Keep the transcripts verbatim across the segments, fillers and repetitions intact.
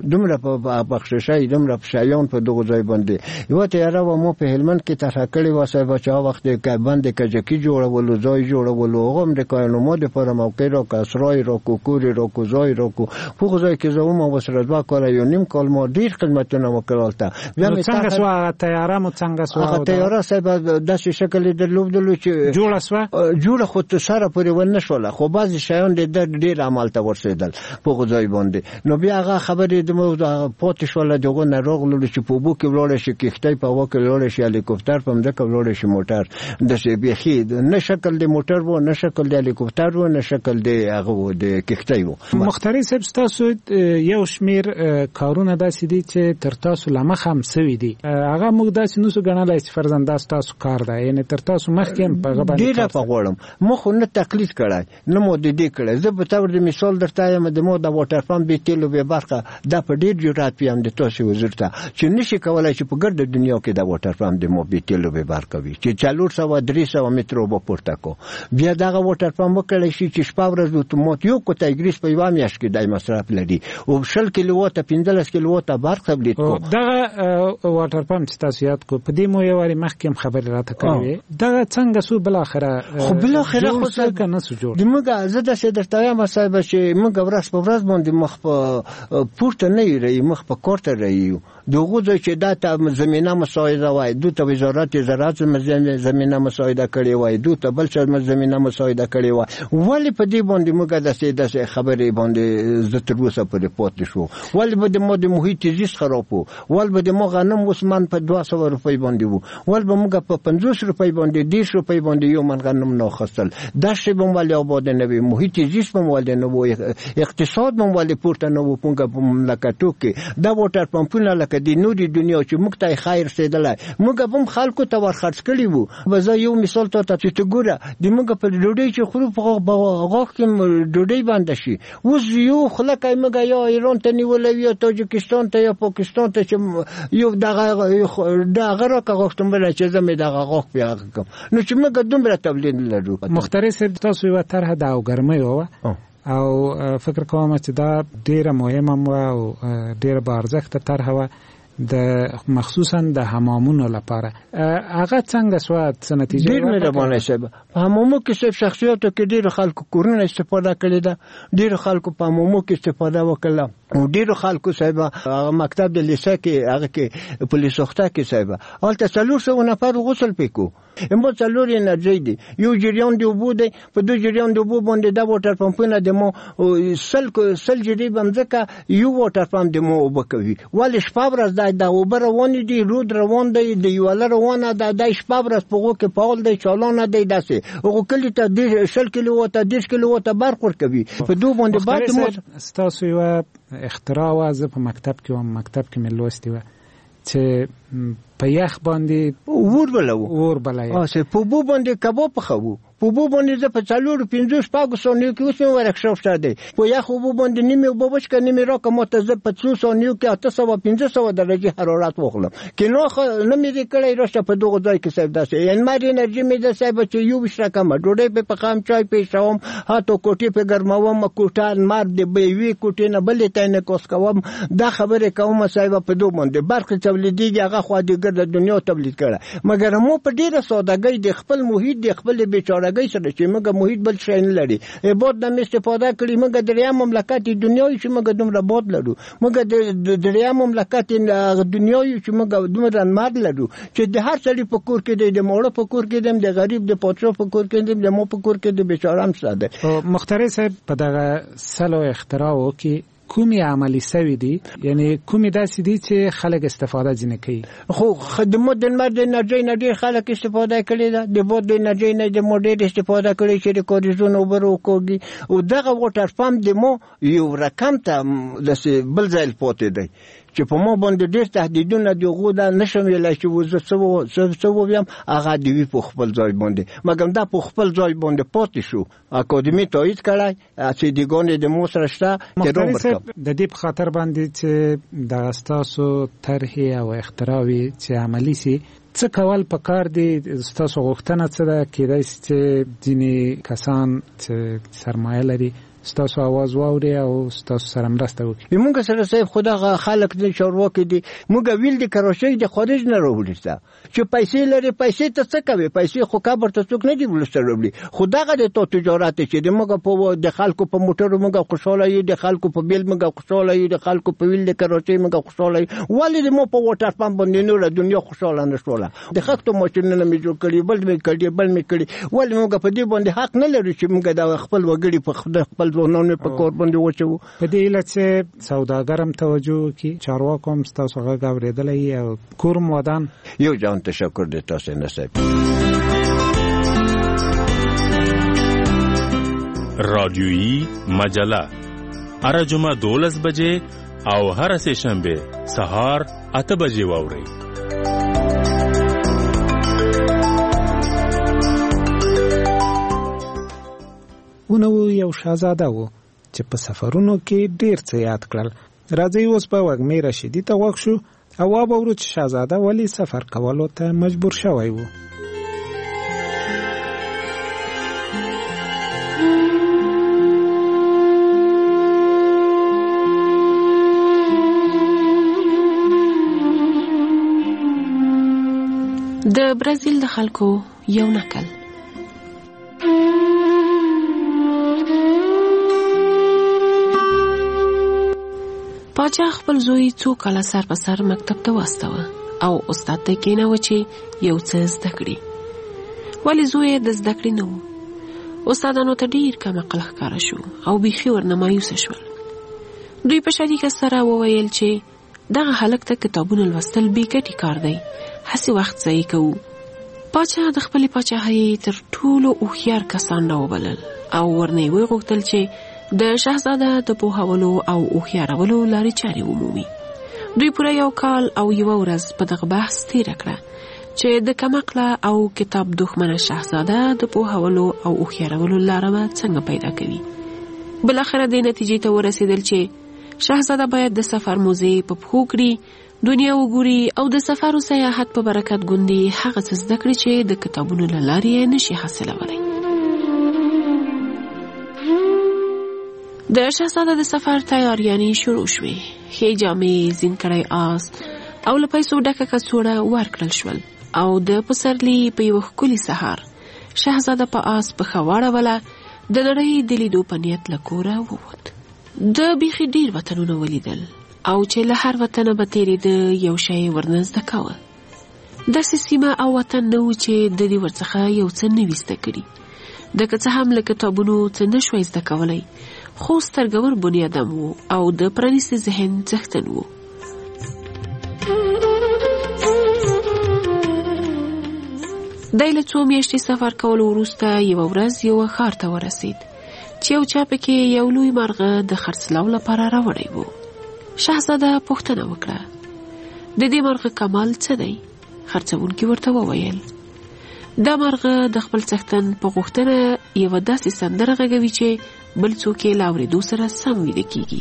دومره په بخششای دومره شایان په دغه ځای باندې یو تیاره و مو په هلمند کې طرح کړی و صاحب چې هغه وخت کې باندې کجکی جوړولو ځای جوړولو هغه هم د کاینومو د پر موقع را کسرای را کوکوري را کوزای را کو په ځای کې زوم او سره دوا کال یو نیم کال ما ډیر خدمتونه وکړالته بیا می څنګه سوا تیاره مو څنګه سوا هغه تیاره صاحب د شکل د لوبدلو چې جوړه سوا جوړه خو ته سره پورې ونه شول خو بعضی شیان د ډیر عمل ته ورسېدل په ځای باندې نو بیا هغه خبرې د مو پاتې شول دغه نه راغلو چې په بو کې ولاړ شي کښتۍ په وکه ولاړ شي هلیکوپټر په مځکه ولاړ شي موټر د شي بيخي نه شکل د موټر وو نه شکل د هلیکوپټر وو نه شکل د هغه د کښتۍ وو. مختاري صاحب تاسو یو شمیر کارونه داسې دي چې تر تاسو لمخ هم سوي دي هغه موږ داسې نو څه غنلای چې فرزند تاسو کار دی یعنی تر تاسو مخکې په غو باندې ډیره په غوړم مخ نه تقلید کړای نه مو د دې کړای زه به تور د مثال درته یم د مو د واټر پمپ به تیلو به برخه د په ډیر جرأت پیم د تاسو وزیر ته چې نشي کولای چې په ګرد دنیا کې د واټر پمپ د مو به تیلو به برخه وي چې څلور سوه درې سوه مترو به پورته کو بیا دغه واټر پمپ وکړی شي چې شپه ورځ اتومات یو کو تګریس په یوه میاشت کې د مصرف لري او شل کیلوواټ پنځلس کیلوواټ برخه تولید کو دغه واټر پمپ چې تاسو یاد کو په دې مو یو وری مخکې خبر راته کوي دغه څنګه سو بل اخره خو بل اخره خو څنګه نه سو جوړ د موږ زه د څه درته یم صاحب چې موږ ورځ په ورځ باندې مخ په پورته نه یری مخ په کوټه رہی دغه ځای چې دا زمينه مساعده وای دوی ته وزارت زراعت زمينه مساعده کړي وای دوی ته بل څه زمينه مساعده کړي وای ولی په دې باندې موږ د څه د خبرې باندې زه تر اوسه پورې پاتې شو ولی به د مو د محیط زیست خراب وو ول به د مو غنم وسمن په دوه سوه روپۍ باندې وو ول به موږ په پنځوس روپۍ باندې دیش روپۍ باندې یو من غنم نه خستل دا شی به مو ولې آباد نه وي محیط زیست به مو ولې نه وو اقتصاد به مو ولې پورته نه وو په مملکتو کې دا واټر پمپونه لکه د نوري دنیا چې موږ ته خیر رسیدلای موږ هم خلکو ته ورخرڅ کړی وو وزه یو مثال ته ته ته ګوره د موږ په ډوډۍ چې خورو په غاښ کې ډوډۍ باندې شي اوس یو خلک موږ یا ایران ته نیولې یا تاجکستان ته یا پاکستان ته چې یو دغه دغه راکغښتم بل چې زمې دغه غاښ بیا کوم نو چې موږ دومره تولید لرو. مختاري صاحب تاسو یو طرح د او ګرمۍ وو او فکر کوم چې دا ډیره مهمه او ډیره بارزښت طرح و د مخصوصا د حمامونو لپاره هغه څنګه سواد څه نتیجه ډیر مهربانه شه په حمامو کې څه شخصیتو کې ډیر خلکو کورونه استفاده کړي ده ډیر خلکو په حمامو کې استفاده وکړه او ډیر خلکو صاحب هغه مکتب د لیسه کې هغه کې پولیس وخته کې صاحب البته څلور سوه نفر غسل پکو امو څلور انرژي دي یو جریان دی وبو دی په دوه جریان دی وبو باندې د واټر پمپونه د مو سل سل جری بمځکه یو واټر پمپ د مو وبکوي ول شپه ورځ د اوبر روان دي رود روان دی د یو لروانه د د شپه ورځ په غو کې پاول دی چالانه دی داسې او کلی ته د شل کیلوواټ د کیلوواټ برق ورکوي په دوه باندې بعد مو تاسو یو اختراع واز په مکتب کې و مکتب کې ملوستي و چې په یخ باندې ور بلو ور بلای اوسه په بو باندې کباب پخو په بو باندې ز په څلور پنځه شپږ سونیو کې اوس مې ورکشاپ شته دی په یخ بو باندې نیمه بوبچ کې نیمه راکه مت ز په څو سونیو کې اته سوه پنځه سوه درجه حرارت وخلم کې نو نه مې کړی راشه په دغه ځای کې صاحب داسې ان مې انرژي مې د صاحب چې یو وشره کم ډوډۍ په پخام چای پېښوم هاتو کوټې په ګرموم کوټان مار دی به وی کوټې نه بلې ته نه کوس کوم دا خبره کوم صاحب په دوه باندې برق تولیدي هغه خو د ګرد دنیا تولید کړه مګر مو په ډیره سادهګۍ د خپل محیط د خپل بیچاره ګي سره چې موږ محیط بل شي نه لري عبادت د استفاده کړی موږ د دریا مملکت دنیوي چې موږ دومره باد لرو موږ د دریا مملکت دنیوي چې موږ دومره ماد لرو چې د هر څړي په کور کې د موړو په کور کې د غریب د پاترو په کور کې د مو په کور کې د بیچاره هم ساده. مختاري صاحب په دغه سلو اختراع وکي کومي عملی سوي دي یعنی کومي داسې دي چې خلک استفاده ځنه کوي خو خدمات د مرد انرژي نه ډیر خلک استفاده کړي ده د باد د انرژي نه د موډل استفاده کړي چې د کوریزونو برو کوي او دغه واټر پمپ د مو یو رقم ته د بل ځای پاتې دی چې په مو باندې ډیر تهدیدونه دی غوډه نشم ویلای چې وزه څو څو ویم هغه دی په خپل ځای باندې مګم دا په خپل ځای باندې پاتې شو اکاډمي تایید کړای چې دیګونه د مو سره شته چې روم د دې په خاطر باندې چې د استاسو طرح او اختراوي چې عملی سي څه کول پکار دي استاسو غوښتنه څه ده کېدای چې ځینې کسان چې سرمایه لري ستاسو आवाज واوري او ستاسو سره مرسته وکړي. موږ سره صاحب خدای خلک د چارواکي دي موږ ویل دي کراچۍ د خارج نه راوړل چې پیسې لري پیسې ته څه کوي پیسې خو کابر ته څوک نه دی ولستر وړي خدای د تو تجارت چې د موږ په د خلکو په موټر موږ خوشاله یو د خلکو په بیل موږ خوشاله یو د خلکو په ویل د کراچۍ موږ خوشاله یو ولې مو په واټر پمپ باندې نور دنیا خوشاله نشوله د خښتو ماشینونه مې جوړ کړی بل مې کړی بل مې کړی ولې موږ په دې باندې حق نه لرو چې موږ د خپل وګړي په خپل ځوانانو په کور باندې وچو په دې علت چې سوداګرم توجه کی چارواکو هم تاسو غږ اوریدلې او کورم ودان یو جان تشکر د تاسو نصیب. رادیویی مجله هر جمعه دولس بجې او هر سه شنبه سهار اته بجې واورئ. ونو یو شاهزاده و چې په سفرونو کې ډیر څه یاد کړل. راځي اوس په وګمې رشیدي ته وښ شو او وابورو چې شاهزاده ولی سفر کولو ته مجبور شوی و. د برازیل د خلکو یو نکل پاچا خپل زوی څو کاله سر په سر مکتب ته واستوه او استاد ته کېناوه چې یو څه زده کړي ولی زوی د زده کړې نه و. استادانو ته ډیر کم عقل ښکاره شو او بیخي ورنه مایوسه شول. دوی په شریکه سره وویل چې دغه هلک ته کتابونه لوستل بې ګټې کار دی هسې وخت ضایع کوو. پاچا د خپلې پاچاهۍ تر ټولو هوښیار کسان راوبلل او ورنه یې وغوښتل چې د شاهزاده د پوهولو او هوښیارولو لارې چارې ومومي. دوی پوره یو کال او یوه ورځ په دغه بحث تېره کړه چې د کمعقله او کتاب دښمنه شاهزاده د پوهولو او هوښیارولو لاره به څنګه پیدا کوي. بالاخره دې نتیجې ته ورسېدل چې شاهزاده باید د سفر موزې په پښو کړي دنیا وګوري او د سفر او سیاحت په برکت ګوندې هغه څه زده کړي چې د کتابونو له لارې یې نشي حاصلولی. د شاهزاده د سفر تیاریانې شروع شوې. ښې جامې زین کړی آس او له پیسو ډکه کڅوړه ورکړل شول او د پسرلي په یوه ښکلي سهار شاهزاده په آس پښه واړوله د نړۍ د لیدو په نیت له کوره ووت. د بیخي ډیر وطنونه ولیدل او چې له هر وطنه به تېرېده یو شی ورنه زده کوه. داسې سیمه او وطن نه و چې د دې ورڅخه یو څه نه وي زده کړي. د که څه هم له کتابونو څه نه شوی زده کولی خو سترګور بنیادم و او د پرانیستي ذهن څښتن و. دی له څو میاشتې سفر کولو وروسته یوه ورځ یوه ښار ته ورسید چې یو چا پکې یو لوی مرغه د خرڅلاو لپاره راوړی و. شاهزاده پوښتنه وکړه د دې مرغه کمال څه دی؟ خرڅوونکي ورته وویل دا مرغه د خپل څښتن په غوښتنه یوه داسې سندره غږوي چې بل څوک یې له اورېدو سره سم ویده کېږي.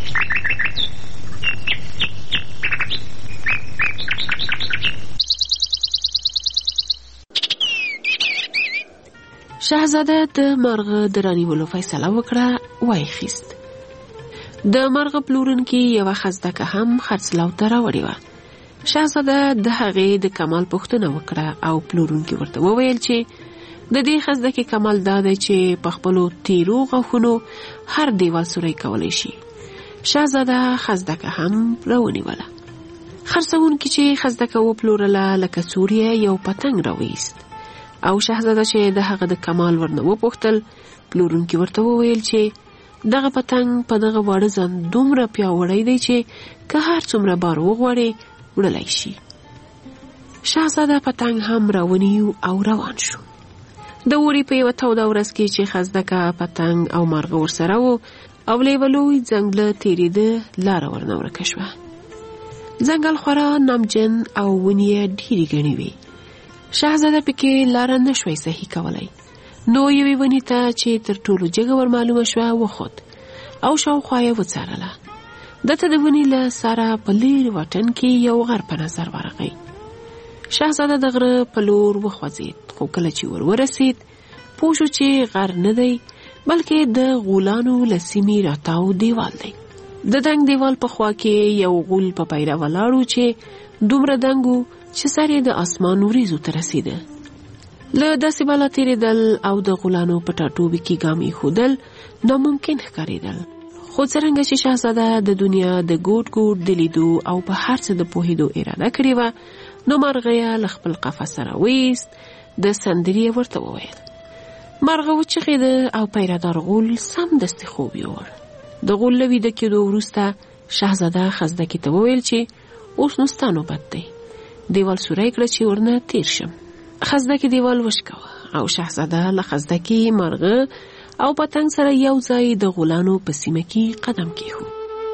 شاهزاده د مرغه د رانیولو فیصله وکړه وایې خیست. د مرغه پلورونکي یوه خزدکه هم خرڅلاو ته راوړې وه. شاهزاده د هغې د کمال پوښتنه وکړه او پلورونکي ورته وویل چې د دې خزدکې کمال دا دی چې په خپلو تیرو غاښونو هر دیوال سوری کولی شي. شاهزاده خزدکه هم راونیوله. خرڅوونکي چې خزدکه وپلورله لکه څور یې یو پتنګ راویست او شاهزاده چې د هغه د کمال ورنه وپوښتل پلورونکي ورته وویل چې دغه پتنګ په دغه واړه ځان دومره پیاوړی دی چې که هر څومره بار وغواړي وړلی شي. شاهزاده پتنګ هم راونیو او روان شو. د اوړي په یوه توده ورځ کې چې خزدکه پتنګ او مرغه ورسره و او له یوه لوی ځنګله تېرېده لاره ورنه ورکه شوه. ځنګل خورا نمجن او ونې یې ډېرې ګڼې وې. شاهزاده پکې لاره نه شوی صحیح کولی نو یوې ونې ته چې تر ټولو جګه ور معلومه شوه وخوت او شاوخوا یې وڅارله. دته د ونې له سره په لیرې واټن کې یو غر په نظر ورغی. شاهزاده د غره په لور وخوځېد خو کله چې ور ورسېد پوه شو چې غر نه دی بلکې د غولانو له سیمې راتاو دیوال دی. د دنګ دیوال په خوا کې یو غول په پیره ولاړو چې دومره دنګ و چې سر یې د اسمان وریځو ته رسیده. له داسې بالا تېرېدل او د غولانو په ټاټوبي کې ګام ایښودل ناممکن ښکارېدل. خو څرنګه چې شهزاده د دنیا د ګوټ ګوټ د لیدو او په هر څه د پوهېدو اراده کړې وه، نو مرغه یې له خپل قفس سره ویست، د سندرې یې ورته وویل. مرغه وچغېده او پیردار غول سمدستي خوب یووړ. د غول له ویده کېدو وروسته شهزاده خزدکې ته وویل چې اوس نو ستا نوبت دی. دیوال سوری کړه چې ورنه تیر شم. خزدکې دیوال وشکوه او شهزاده له خزدکې، مرغه او پتنګ سره یو ځای د غولانو په سیمه کې قدم کېښود.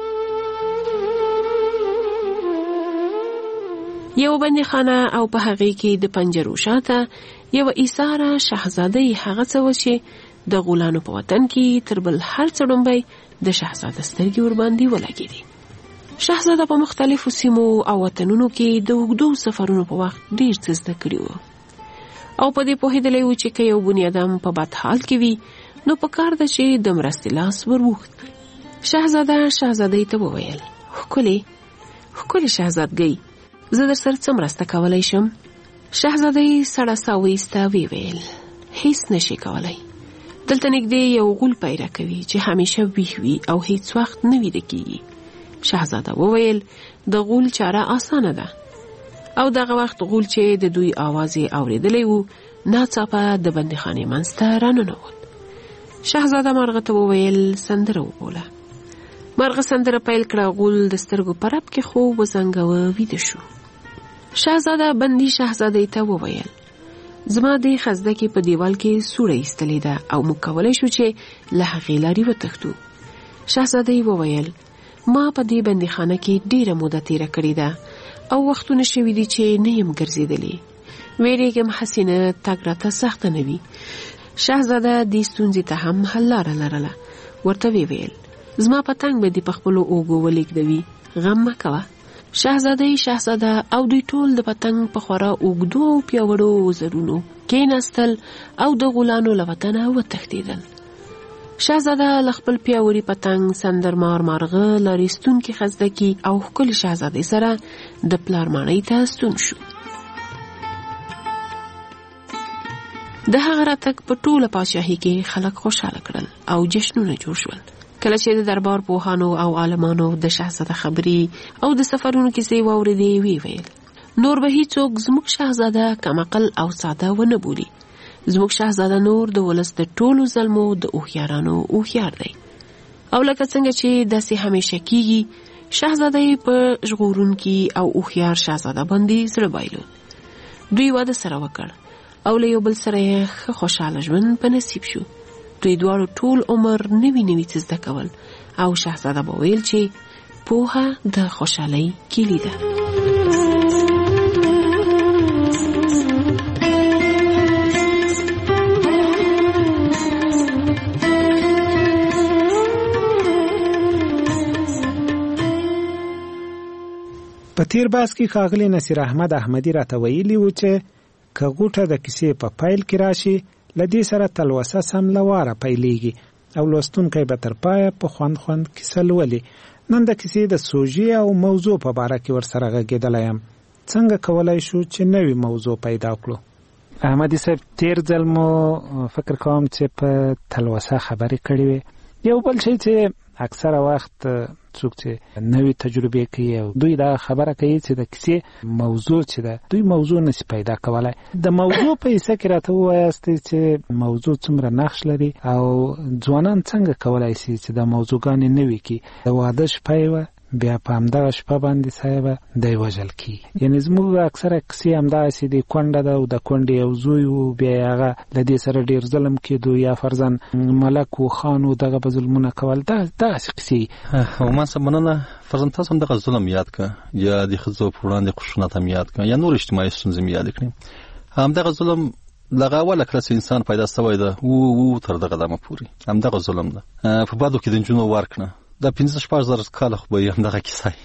یو بندیخانه او په هغې کې د پنجرو شاته یو ایثاره شهزاده هغه څه و چې د غولانو په وطن کې تر بل هر څه ډومبی د شهزاده سترګې ورباندې ولګېدې. شهزاده په مختلفو سیمو او وطنونو کې د اوږدو سفرونو په وخت ډېر څه زده کړي وو او په دې پوهېدلی و چې که یو بنیادم په بد حال کې وي نو په کار ده چې د مرستې لاس وروغت. شهزاده شهزادګۍ ته وویل: ښکلې ښکلې شهزادګۍ، زه در سره څه مرسته کولی شم؟ شهزادګۍ سړه ساه وایسته، ویې ویل: هیڅ نشي کولی. دلته نږدې یو غول پیدا کوي چې همیشه ویښ وي او هیڅ وخت نه ویده کېږي. شهزاده وویل: د غول چاره اسانه ده. او دغه وخت غول چې د دوی آواز یې اورېدلی و ناڅاپه د بندیخانې منځ ته راننوت. شهزاده مرغه ته وویل: سندره وبوله. مرغه سندره پیل کړه. غول د سترګو په رپ کې خوب وزنګاوه، ویده شو. شهزاده بندي شهزادګۍ ته وویل: زما د خزدکې په دیوال کې سوړه ایستلې ده او موږ کولی شو چې له هغې لارې وتښتو. شهزادګۍ وویل: ما په دې بندیخانه کې ډېره موده تېره کړې ده او وختونه شوي دي چې نه یم ګرځېدلې. ویرېږم هسې تګ راته سخته نه وي. شهزاده دې ستونزې ته هم حل لاره لرله. ورته ویې ویل: زما پتنګ به دې په خپلو اوږو ولېږدوي، غم مه کوه. شهزادګۍ، شهزاده او دوی ټول د پتنګ په خورا اوږدو او پیاوړو وزرونو کېناستل او د غولانو له وطنه وتښتېدل. شهزاده له خپل پیاوړي پتنګ، سندرمار مرغه، لارېستونکي خزدکي او ښکلې شهزادۍ سره د پلار ماڼۍ ته ستون شو. د هغه راتګ په ټوله پاچاهۍ کې خلک خوشحاله کړل او جشنونه جوړ شول. کله چې د دربار پوهانو او عالمانو د شهزاده خبرې او د سفرونو کیسې واورېدې، ویې ویل: نور به هیڅوک زموږ شهزاده کمعقل او ساده ونه بولي. زموږ شهزاده نور د ولس د ټولو ظلمو د هوښیارانو هوښیار دی. او لکه څنګه چې داسې همیشه کیږي، شهزاده یې په ژغورونکي او هوښیار شهزاده باندې زړه بایلود. دوی واده سره وکړ او له یو بل سره یې ښه خوشحاله ژوند په نصیب شو. دوی دواړو ټول عمر نوي نوي څه زده کول او شهزاده به ویل چې پوهه د خوشحالۍ کیلي ده. په تیر باس کې ښاغلي نصیر احمد احمدي راته ویلي و چې که غوټه د کیسې په پیل کې راشي، له دې سره تلوسه سملواره پیلېږي او لوستونکی به تر پایه په خوند خوند کیسه لولي. نن د کیسې د سوژې او موضوع په باره کې ورسره غږېدلی یم. څنګه کولی شو چې نوې موضوع پیدا کړو؟ احمدي صاحب، تیر ځل مو فکر کوم چې په تلوسه خبرې کړې وې. یو بل شی چې اکثره وخت څوک چې نوې تجربې کوي او دوی دا خبره کوي چې د کیسې موضوع چې ده، دوی موضوع نشي پیدا کولی. د موضوع په حصه کې راته ووایاستئ چې موضوع څومره نقش لري او ځوانان څنګه کولی شي چې د موضوعګانې نوې کړي. د واده شپه یې وه، بیا په همدغه شپه باندې صاحبه دی وژل کېږي. یعنې زموږ اکثره کیسې همداسې دي، کونډه ده او د کونډې یو زوی و، بیا یې هغه له دې سره ډېر ظلم کېدو، یا فرضاً ملک و خان و دغه به ظلمونه کول. دغسې کیسې عموما صاحب مننه. فرضاً تاسو هم دغه ظلم یاد کړه، یا د ښځو په وړاندې خشونت هم یاد کړه، یا نور اجتماعي ستونزې هم یاد کړئ. همدغه ظلم لغه اوله کله چې انسان پیدا سوی ده و و تر دغه دمه پورې همدغه ظلم ده. په بدو کې د نجونو ورکړه دا پنځه شپږ زره کاله خو به یې همدغه کیسه وي.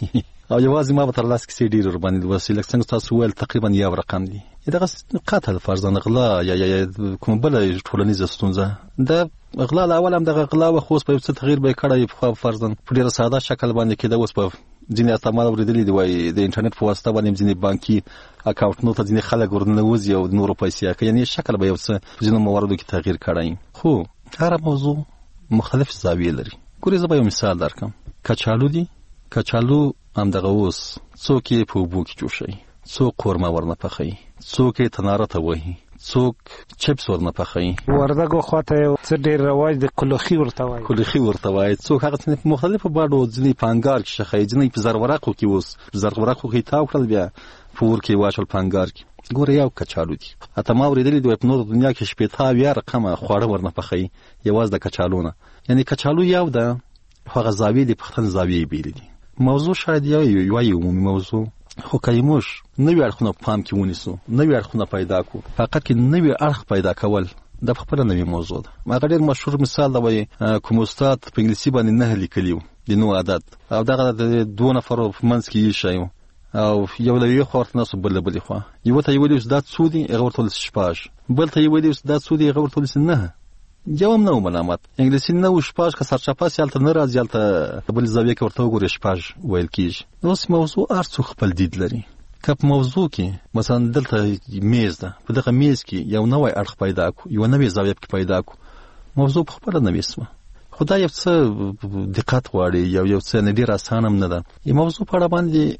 او یوازې ما به تر لاس کې ډیر ور باندې وسیله څنګه تاسو ول تقریبا یو رقم دی دغه قتل فرضاً غلا یا یا کوم بل ټولنیزه ستونزه د غلا الاول هم دغه غلا و خو په څه تغییر به کړی په فرضاً په ډیر ساده شکل باندې کې د اوس په ځینې استعمال ورېدلې دی وای د انټرنیټ په واسطه باندې ځینې بانکي اکاونټونو ته ځینې خلک ورننوځي او نور پیسې کوي یعنی شکل به یو څه ځینې مواردو کې تغییر کړی خو هر موضوع مختلف زاویې لري ګورې زه به یو مثال درکم کچالو دی کچالو هم دغه اوس څوک یې په اوبو کې جوشوي څوک قورمه ورنه پخوي څوک یې تناره ته وهي څوک چپس ورنه پخوي وردګو خواته یو څه ډېر رواج د کلوخي ورته وایي کلوخي ورته وایي څوک هغه څه مختلفو باډو ځینې په انګار کې شخی ځینې په زرورقو کې اوس زرورقو کې تاو کړل بیا په اور کې واچول په انګار کې ګوره یو کچالو دی اته ما ورېدلې دی په نور دنیا کې شپېته اویا رقمه خواړه ورنه پخوي یوازې د کچالو نه یعنی کچالو یو ده هغه زاویې د پښتن زاویې بیل دي موضوع شاید یو یو عمومي موضوع خو کایموش نوې اړخونه پام کې ونیسو نوې اړخونه پیدا کو فقط کې نوې اړخ پیدا کول د خپل نوې موضوع ده ما ډېر مشهور مثال دی کوم استاد په انګلیسي باندې نه لیکلیو د نو عادت او دغه د دوه نفرو منځ کې شایو او یو له یو خورت ناسو بل بل خو یو ته یو د استاد سودی هغه ورته شپاش بل ته یو د استاد سودی هغه ورته نه جواب نو ملامت انګلیسي نو شپاش که سرچپا سیالته نه راځي الته بل زاویه کې ورته وګورې شپاش ویل کیږي نو سم موضوع ارڅو خپل دید لري کپ موضوع کې مثلا دلته میز ده په دغه میز کې یو نوې اړخ پیدا کو یو نوې زاویه کې پیدا کو موضوع په خپل نه وسمه خدای یو څه دقت غواړي یو یو څه نه ډیر اسانه نه ده یو موضوع په اړه باندې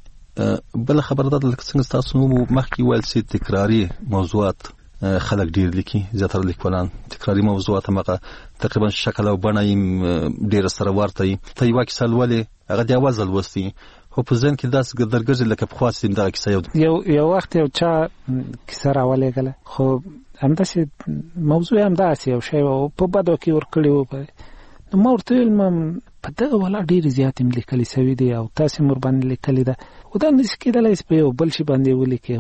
بل خبر ده لکه څنګه تاسو مخکې ویل سي تکراری موضوعات خلک ډیر لیکي زیاتره لیکوالان تکراری موضوعات هغه تقریبا شکل او بڼه یې ډیر سره ورته وي ته یو کیسه لولې هغه د اواز لوستي خو په ځین کې داس درګرځي لکه په خاص دیم دا کیسه یو یو وخت یو چا کیسه راولېګله خو همداسې موضوع همداسې یو شی په بدو کې ورکړی و نو ما ورته ویل ما په دغه ولا ډېرې زیاتې مې لیکلې سوي دي او تاسې مور باندې لیکلې ده خو دا نشي کېدلی چې په یو بل شي باندې ولیکې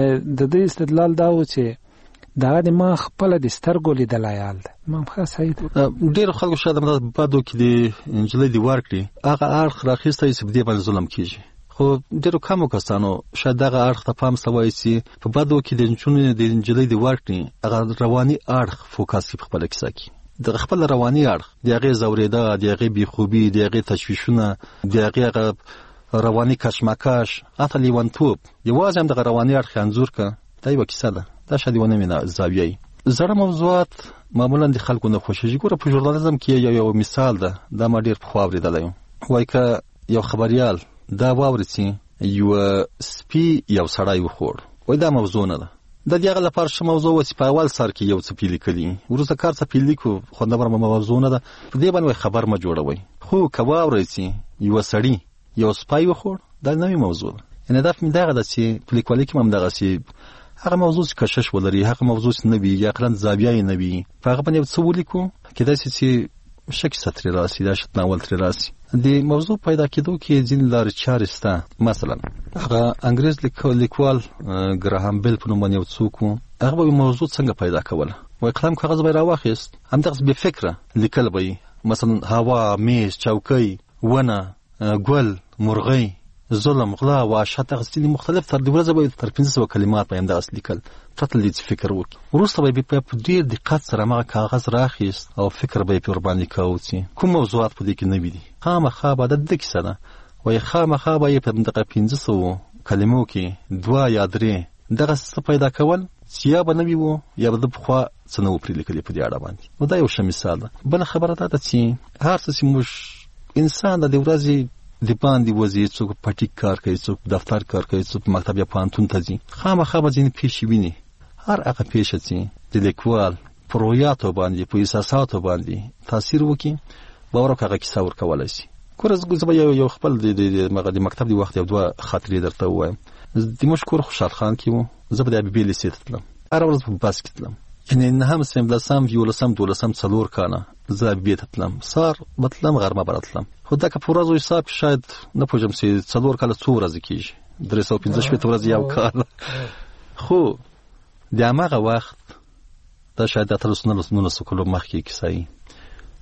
د دې استدلال دا و چې دا د ما خپله د سترګو لیدلی حال ده ما ښه صحیح ډېرو خلکو شاید همدا بدو کې د نجلۍ دې ورکړي هغه اړخ راخیستی چې په دې باندې ظلم کېږي خو ډېرو کمو کسانو شاید دغه اړخ ته پام سوی چې په بدو کې د نجونې د نجلۍ دې ورکړي هغه رواني اړخ فوکس کړي په خپله کیسه کې د خپل رواني اړخ د هغې ځورېده د هغې بېخوبي د هغې تشویشونه د هغې هغه رواني کشمکش حتی لیونتوب یوازې هم دغه رواني اړخ انځور کړه دا یوه کیسه ده دا شاید یوه نوې زاویه زړه موضوعات معمولا د خلکو نه خوښېږي ګوره په ژورنالیزم کې یو یو مثال ده دا ما ډېر پخوا اورېدلی یم وایي که یو خبریال دا واوري چې یوه سپي یو سړی وخوړ وایي دا موضوع نه ده د دې هغه لپاره ښه موضوع وه چې په اول سر کې یو څه پې لیکلي وروسته کار څه پې لیکو خوندوره موضوع نه ده په دې باندې خبر مه جوړوئ خو که واورئ چې یوه سړي یو سپی وخوړ دا نوې موضوع ده یعنې هدف مې دغه ده چې په لیکوالۍ کې هم همدغسې هغه موضوع چې کشش ولري هغه موضوع چې نه وي یا اقلا زاویه یې نه وي په هغه باندې یو څه ولیکو کېدای شي چې ښه کیسه ترې راسي دا ښه ناول ترې راسي د موضوع پیدا کېدو کې ځینې لارې چارې شته مثلا هغه انګریز لیکوال ګراهام بیل په نوم باندې یو څوک و هغه به موضوع څنګه پیدا کوله وایي قلم کاغذ به یې راواخیست همدغسې بې فکره لیکل به یې مثلا هوا میز چوکۍ ونه ګل مرغۍ ظلم غلا وحشت هغه ځینې مختلف تر دې ورځې به تر پنځه سوه کلمات به یې همدغسې لیکل پرته له دې چې فکر وکړي وروسته به یې بیا په ډېر دقت سره هماغه کاغذ راخیست او فکر به یې پرې ورباندې کوو چې کوم موضوعات په دې کې نوي دي خامخا به د ده کیسه ده وایي خامخا به یې په دغه پنځه سوو کلمو کې دوه یا درې دغسې څه پیدا کول چې یا به نوي وو یا به د پخوا څه نه وو پرې لیکلي په دې اړه باندې نو دا یو ښه مثال ده بله خبره دا ده چې هر څه چې موږ انسان د دې ورځې د باندې وځي څوک پټیک کار کوي څوک دفتر کار کوي څوک مکتب یا پوهنتون ته ځي خامخا به ځینې پیښې ویني هر هغه پیښه چې د لیکوال په رویاتو باندې په احساساتو باندې تاثیر وکړي باور وکړه هغه کیسه ورکولی شي ګوره زه به یو خپل د مکتب د وخت یو دوه خاطرې درته ووایم زموږ کور خوشحال خان کې و زه به د حبیبي لیسې ته تلم هره ورځ په بس کې تلم یعنې نهم صنف لسم یولسم دولسم څلور کاله زه حبیبي ته تلم سهار به تلم غرمه به راتلم خو دا که په ورځو حساب شاید نه پوهېږم چې څلور کاله څو ورځې کېږي درې سوه پنځه شپېته ورځې یو کال خو د هماغه وخت دا شاید د اتلس نولسو کلو مخکې کیسه وي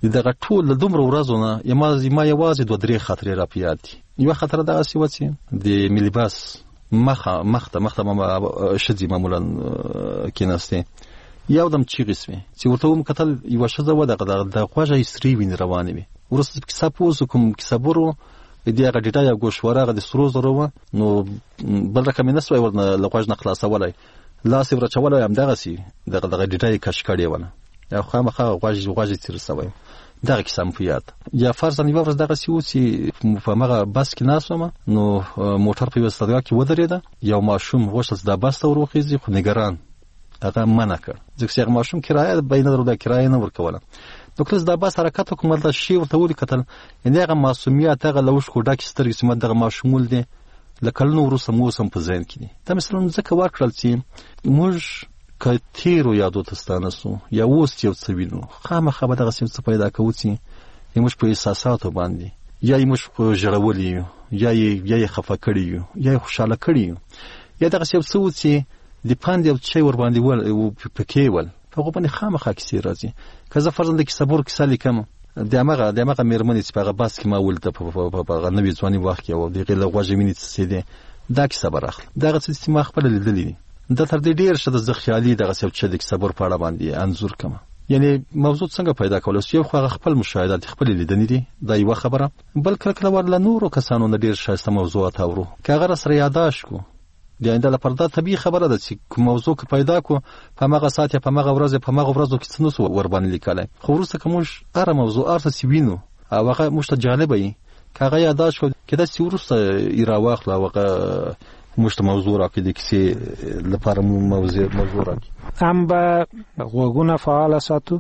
دغه ټول دومره ورځو نه ما یوازې دوه درې خاطرې را په یاد دي. یوه خاطره دغسې وه چې د ملي بس مخه مخته مخته ښځې معمولا کېناستې، یو دم چیغې سوې چې ورته وم کتل یوه ښځه وه دغه د غوږه یې سرې وینې روانې وې. وروسته په کیسه پوه شو کوم کیسهبر و د هغه ډېډه یا ګوشواره هغه د سرو زرو وه، نو بل رقم یې نه سوی ورنه له غوږ نه خلاصولی، لاس یې ورچولی همدغسې دغه دغه ډېډه یې کش کړې وله او خامخا غوږ غوږ یې تېر سوی. دغه کیسه مې په یاد. یا فرضاً یوه ورځ دغسې و چې په همغه بس کې ناست وم، نو موټر په یوه استادګاه کې ودرېده، یو ماشوم غوښتل چې دا بس ته ور وخېږي خو نګران هغه منع کړ ځکه چې هغه ماشوم کرایه به یې نه درلوده، کرایه نه ورکوله. نو کله چې دا بس حرکت وکړ ما دا شی ورته ولیکتل، یعنې هغه معصومیت هغه له اوښکو ډکې سترګې چې ما دغه ماشوم ولیدې له کلونو وروسته مو اوس هم په ذهن کې دي. دا مثلا ځکه ورکړل چې موږ که تیرو یادو ته ستانه سو یا اوس یو څه وینو، خامخا به دغسې یو څه پیدا کوو چې موږ په احساساتو باندې یا یې موږ ژړولی یو یا یې خفه کړي یو یا یې خوشحاله کړي یو، یا دغسې یو څه و چې د پند یو شی ورباندې پکې ول، په هغو باندې خامخا کیسې راځي. که زه فرضاً د کیسهبر کیسه لیکم د همغه د همغه مېرمنې چې په هغه بس کې ما ولیده په هغه نوي ځواني وخت کې او د هغې له غوږه وینې څڅېدې، دا کیسه به راخله. دغه څه چې ما خپله لیدلي دي دا تر دې ډېر ښه ده زه خیالي دغسې یو څه د کیسهبر په اړه باندې انځور کړم. یعنې موضوع څنګه پیدا کولی شو؟ یو خو هغه خپل مشاهدات خپلې لیدنې دي، دا یوه خبره. بل کله کله ور له نورو کسانو نه ډېر ښایسته موضوعات اورو، که هغه راسره یاداشت کړو د آینده لپاره دا طبیعي خبره ده چې کوم موضوع که پیدا کړو په همغه ساعت یا په همغه ورځ یا په همغه ورځو کې څه نه سو ورباندې لیکلی، خو وروسته که موږ هره موضوع هر څه چې وینو او هغه موږ ته جالبه وي، که هغه یاداشت کړو کېدای چې وروسته یې راواخلو او هغه موږ ته موضوع راکړي د کیسې لپاره موضوع راکړي. هم به غوږونه فعاله ساتو،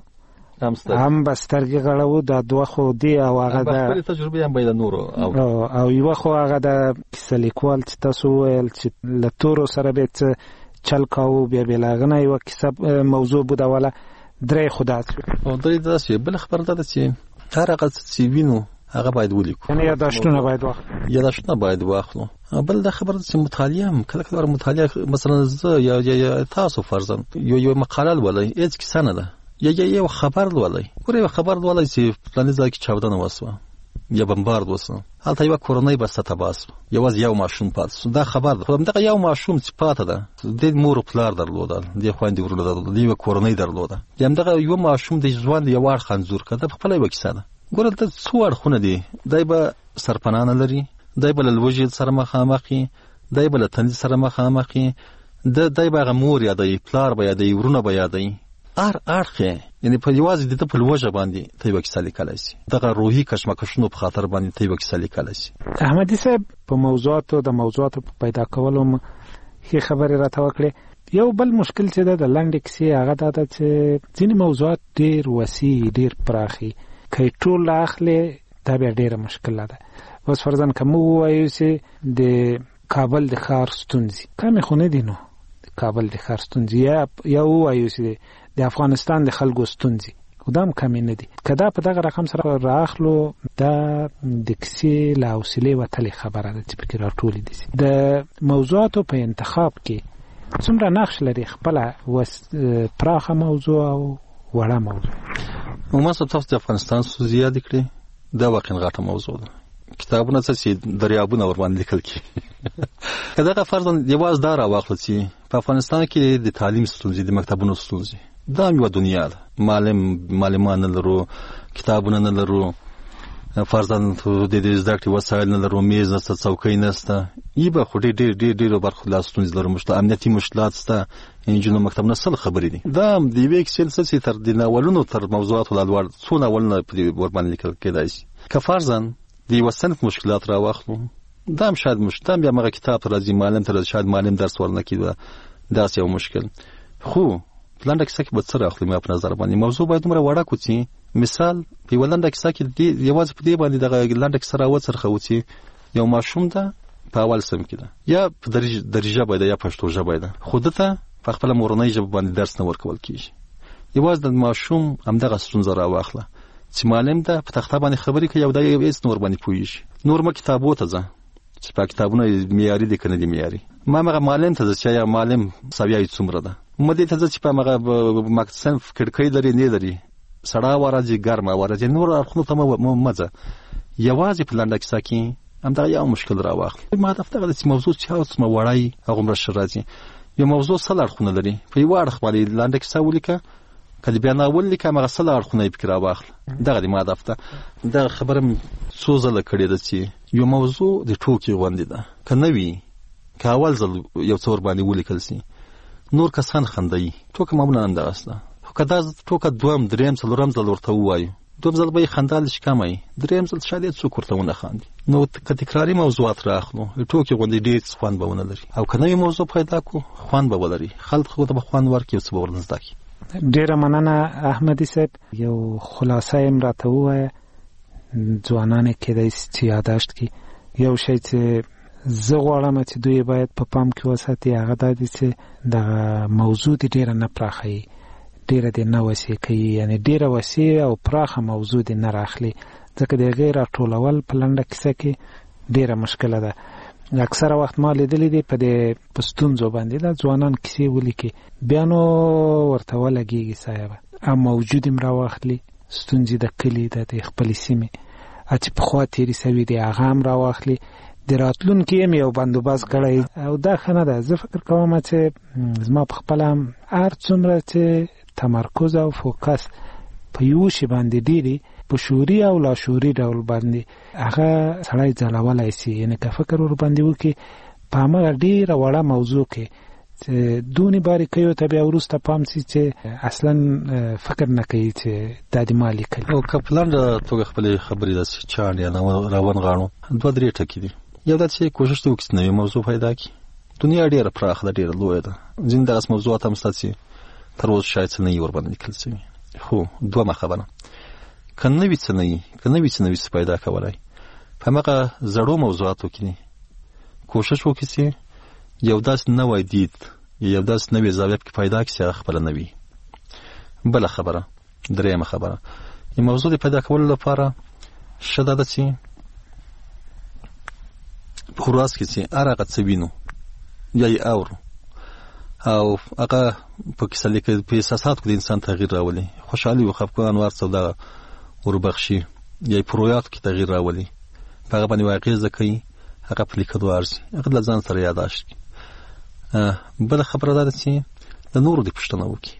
هم به سترګې غړوو، دا دوه خو دی او هغه د خپلې تجربې هم باید نورو او یوه خو هغه د کیسه لیکوال چې تاسو وویل چې له تورو سره به څه چل کاوه، بیا بې له هغه نه یوه کیسه موضوع بودوله، درې خو داسې او درې داسې. بله خبره دا ده چې هر هغه څه چې وینو هغه باید ولیکو، یعنې یاداشتونه باید واخلو یاداشتونه باید واخلو. بل دا خبره ده چې مطالعه هم کله کله مطالعه مثلا زه یا یا تاسو فرضاً یو یو مقاله لولئ هېڅ کیسه نه ده، یا یا یو خبر لولئ، ګوره یو خبر لولئ چې فلاني ځای کې چاودنه وسوه یا بمبارد وسوه، هلته یوه کورنۍ بسته تباه سوه، یوازې یو ماشوم پاتې سو، دا خبر ده. خو همدغه یو ماشوم چې پاته ده د مور و پلار درلودل، د خویندې ورونه درلودل، د یوه کورنۍ درلوده، د همدغه یوه ماشوم د ژوند یو اړخ انځور کړه، دا پخپله یوه کیسه ده. ګوره د څو اړخونه دي، دی به سرپناه نه لري، دی به له لوږې سره مخامخ وي، دی به له تندې سره مخامخ وي، دی به هغه مور یادوي، پلار به یادوي، ورونه به یادوي، هر اړخ یې یعنې په یوازې د ده په لوږه باندې ته یوه کیسه لیکلی شي، دغه روحي کشمکشونو په خاطر باندې ته یوه کیسه لیکلی شي. احمدي صاحب په موضوعاتو د موضوعاتو په پیدا کولو م ښې خبرې راته وکړې. یو بل مشکل چې ده د لنډې کیسې هغه دا ده چې ځینې موضوعات ډېر وسیع ډېر پراخي، که یې ټول اخلې دا بیا ډېره مشکله ده. اوس فرضاً که موږ ووایو چې د کابل د ښار ستونزې کمې خو نه دي، نو د کابل د ښار ستونزې یا یا ووایو چې د افغانستان د خلکو ستونزې خو دا هم کمې نه دي، که دا په دغه رقم سره رااخلو دا د کیسې له حوصلې وتلې خبره ده چې پکې راټولې دي. د موضوعاتو په انتخاب کې څومره نقش لري خپله پراخه موضوع او وړه موضوع؟ عموما تاسو د افغانستان ستونزې یادې کړې، دا واقعا غټه موضوع ده. کتابونه څه چې دریابونه ورباندې لیکل کېږي که دغه فرضاً یوازې دا راواخلو چې په افغانستان کې د تعلیم ستونزې، د مکتبونو ستونزې، دا هم یوه دنیا ده. معلم معلمان نه لرو، کتابونه نه لرو، فرضاً د دې زده کړې وسایل نه لرو، میز نشته، څوکۍ نشته، یې به خو ډېر ډېر ډېر ډېرو برخو لا ستونزې لرو. موږ ته امنیتي مشکلات شته، نجونو مکتبونه سل خبرې دي. دا هم د یوې کیسې څه چې تر د ناولونو تر موضوعاتو لا لوړ څو ناولونه په دې ورباندې لیکل کېدای شي. که فرضاً د یوه صنف مشکلات راواخلو، دا هم شاید مشکل، دا هم بیا همغه کتاب ته راځي، معلم ته راځي، شاید معلم درس ورنه کړي، داسې یو مشکل. خو په لنډه کیسه کې به څه راخلو؟ ما په نظر باندې موضوع باید دومره وړه کړو چې مثال په یوه لنډه کیسه کې یوازې په دې باندې دغه لنډه کیسه راوڅرخوو چې یو ماشوم ده په اول صنف کې ده، یا په درجه ژبه ده یا پښتو ژبه ده، خو ده ته په خپله مورنۍ ژبه باندې درس نه ورکول کېږي. یوازې د ماشوم همدغه ستونزه راواخله چې معلم ده په تخته باندې خبرې کوي او دا یو هېڅ نور باندې پوهېږي. نور مه کتابو ته ځه چې په کتابونه معیاري دي که نه دي معیاري، ما هغه معلم ته ځه چې یا معلم سویه یې څومره ده، مه دې ته ځه چې په هغه صنف کړکۍ لري نه لري، سړه ورځ ګرمه ورځ نور اړخونو ته مزه یوازې په لنډه کیسه کې همدغه یو مشکل راواخلي. ما هدف دغه چې موضوع چې هغه څومره وړی هغومره ښه راځي. یو موضوع سل اړخونه لري، په یوه اړخ باندې لنډه کیسه ولیکه، که د بیا ناول لیکه همغه سل اړخونه یې پکې راواخله. دغه د ما هدف ده. دغه خبره م څو ځله کړې ده چې یو موضوع د ټوکې غوندې ده، که نه وي که اول ځل یو څه ورباندې ولیکل سي نور کسان خندوي. ټوکه معمولا همدغسې ده، خو که دا ټوکه دوم درېیم څلورم ځل ورته ووایو، دوم ځل به یې خندا لږ کمه وي، درېیم ځل شاید یې څوک ورته ونه خاندي. نو که تکراري موضوعات رااخلو ټوکې غوندې ډېر خوند به ونه لري، او که نوې موضوع پیدا کړو خوند به ولري، خلکو ته به خوند ورکړي، یو څه به ورنه زده کړي. ډېره مننه احمدي صاحب. یو خلاصه یې هم راته ووایه، ځوانان یې کېدای شي چې یاداشت کړي. یو شی چې زه غواړم چې دوی باید په پام کې وساتي هغه دا دی چې دغه موضوع دې ډېره نه پراخوي، ډېره دې نه وسیع کوي، یعنې ډېره وسیع او پراخه موضوع دې نه راخلي، ځکه د هغې راټولول په لنډه کیسه کې ډېره مشکله ده. اکثره وخت ما لیدلی دی په دې په ستونزو باندې دا ځوانان کیسې ولیکي، بیا نو ورته ولګېږي صاحبه، هم موجود هم راواخلي، ستونزې د کلي د دې خپلې سیمې چې پخوا تېرې سوي دي هغه هم راواخلي، د راتلونکي هم یو بندوبست کړی، او دا ښه نه ده. زه فکر کوم چې زما په خپله هم هر څومره چې تمرکز او فوکس په یو شي باندې ډېري په شعوري او لاشعوري ډول باندې هغه سړی ځلولی سي، یعنې که فکر ور باندې وکړي په همغه ډېره وړه موضوع کې چې دونې باریکیو ته بیا وروسته پام سي چې اصلا فکر نه کوي چې دا د ما لیکلي. او که په لنډه توګه خپلې خبرې داسې چاڼ یا راونغاړو، دوه درې ټکي دي. یو دا چې کوشش دې وکړي چې نوې موضوع پیدا کړي. دنیا ډېره پراخه ده، ډېره لویه ده، ځینې دغسې موضوعات هم شته چې تر اوسه شاید څه نه وي ورباندې لیکل شوي. خو دومه خبره که نوي څه نه وي، که نوي څه نوي څه پیدا کولی، په همغه زړو موضوعاتو کې کوشش وکړي چې یو داسې نوی دید یا یو داسې نوې زاویه پکې پیدا کړي چې هغه خپله نه وي. بله خبره، درېیمه خبره، یو موضوع د پیدا کولو لپاره ښه دا ده چې په ورځ کې چې هر هغه څه وینو یا یې اورو او هغه په کیسه لیکل په احساساتو کې د انسان تغییر راولي، خوشحالي و خفګان ورڅ دغه وربخشي یا په رویاتو کې تغییر راولي، په هغه باندې اغېزه کوي، هغه په لیکلو ارزي، هغه له ځان سره یاداشت کړي. بله خبره دا ده چې د نورو دې پوښتنه وکړي.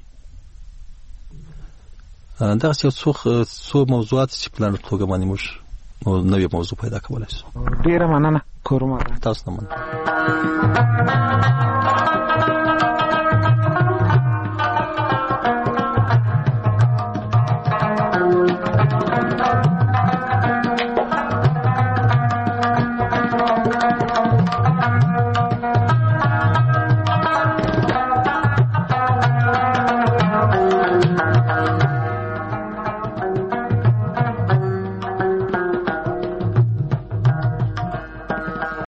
دغسې یو څو څو موضوعات چې په لنډه توګه باندې موږ نوې موضوع پیدا کولی شو. ډېره مننه کورما، تاسو نه مننه.